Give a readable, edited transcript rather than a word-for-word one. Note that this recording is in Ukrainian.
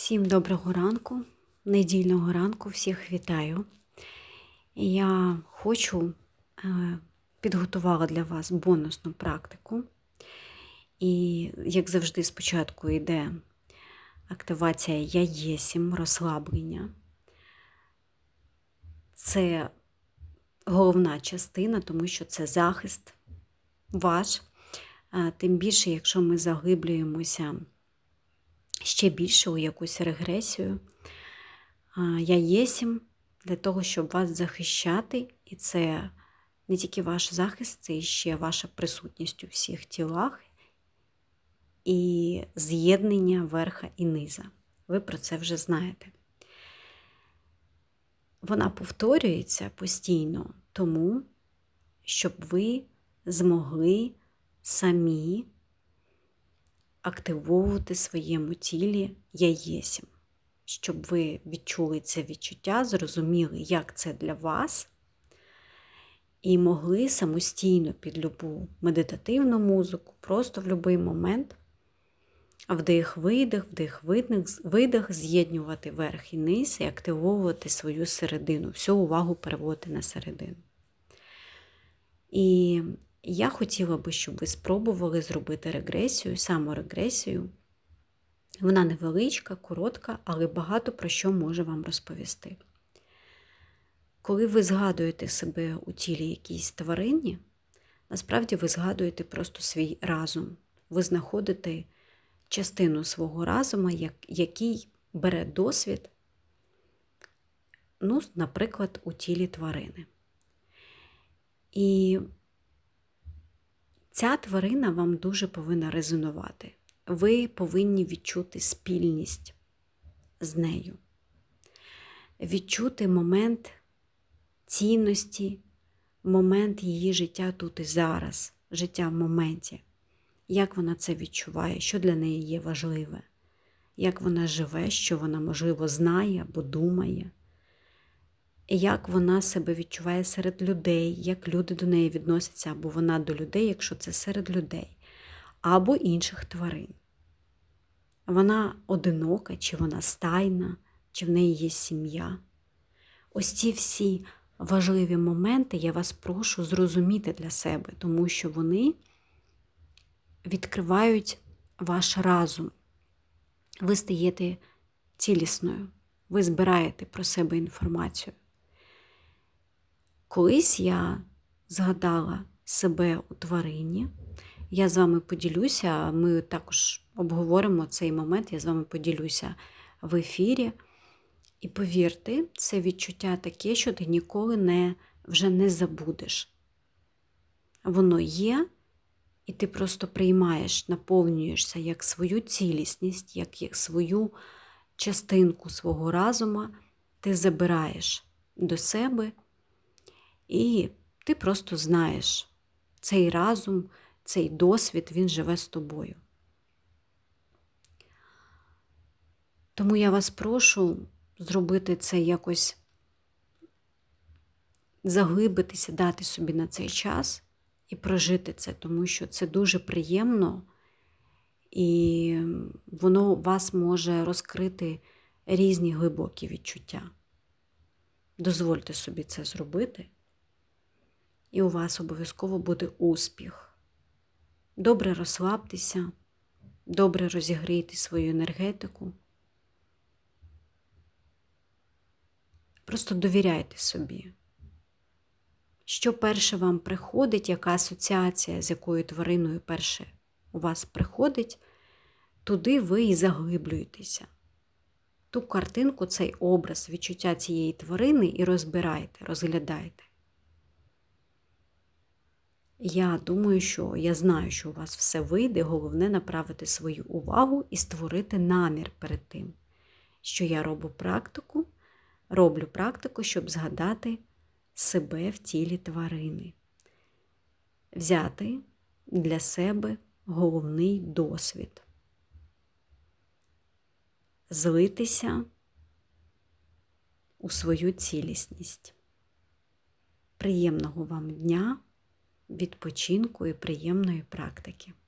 Всім доброго ранку, недільного ранку, всіх вітаю. Я підготувала для вас бонусну практику. І, як завжди, спочатку йде активація «Я єсім», розслаблення. Це головна частина, тому що це захист ваш. Тим більше, якщо ми заглиблюємося ще більше у якусь регресію. Я єсім для того, щоб вас захищати. І це не тільки ваш захист, це ще ваша присутність у всіх тілах і з'єднання верха і низа. Ви про це вже знаєте. Вона повторюється постійно тому, щоб ви змогли самі активовувати в своєму тілі «Я єсім», щоб ви відчули це відчуття, зрозуміли, як це для вас, і могли самостійно під любу медитативну музику, просто в будь-який момент вдих-видих, вдих-видих, з'єднувати верх і низ і активовувати свою середину, всю увагу переводити на середину. І я хотіла би, щоб ви спробували зробити регресію, саморегресію. Вона невеличка, коротка, але багато про що може вам розповісти. Коли ви згадуєте себе у тілі якійсь тварині, насправді ви згадуєте просто свій разум. Ви знаходите частину свого разуму, який бере досвід, наприклад, у тілі тварини. І ця тварина вам дуже повинна резонувати. Ви повинні відчути спільність з нею. Відчути момент цінності, момент її життя тут і зараз, життя в моменті. Як вона це відчуває, що для неї є важливе, як вона живе, що вона, можливо, знає або думає, як вона себе відчуває серед людей, як люди до неї відносяться, або вона до людей, якщо це серед людей, або інших тварин. Вона одинока, чи вона стайна, чи в неї є сім'я. Ось ці всі важливі моменти я вас прошу зрозуміти для себе, тому що вони відкривають ваш разум. Ви стаєте цілісною, ви збираєте про себе інформацію. Колись я згадала себе у тварині, я з вами поділюся, ми також обговоримо цей момент, я з вами поділюся в ефірі. І повірте, це відчуття таке, що ти ніколи вже не забудеш. Воно є, і ти просто приймаєш, наповнюєшся як свою цілісність, як свою частинку свого разума, ти забираєш до себе, і ти просто знаєш, цей разум, цей досвід, він живе з тобою. Тому я вас прошу зробити це якось, заглибитися, дати собі на цей час і прожити це, тому що це дуже приємно, і воно вас може розкрити різні глибокі відчуття. Дозвольте собі це зробити, і у вас обов'язково буде успіх. Добре розслабтеся, добре розігрійте свою енергетику. Просто довіряйте собі. Що перше вам приходить, яка асоціація, з якою твариною перше у вас приходить, туди ви і заглиблюєтеся. Ту картинку, цей образ, відчуття цієї тварини і розбирайте, розглядайте. Я знаю, що у вас все вийде, головне направити свою увагу і створити намір перед тим, що я роблю практику, щоб згадати себе в тілі тварини. Взяти для себе головний досвід. Злитися у свою цілісність. Приємного вам дня, відпочинку і приємної практики.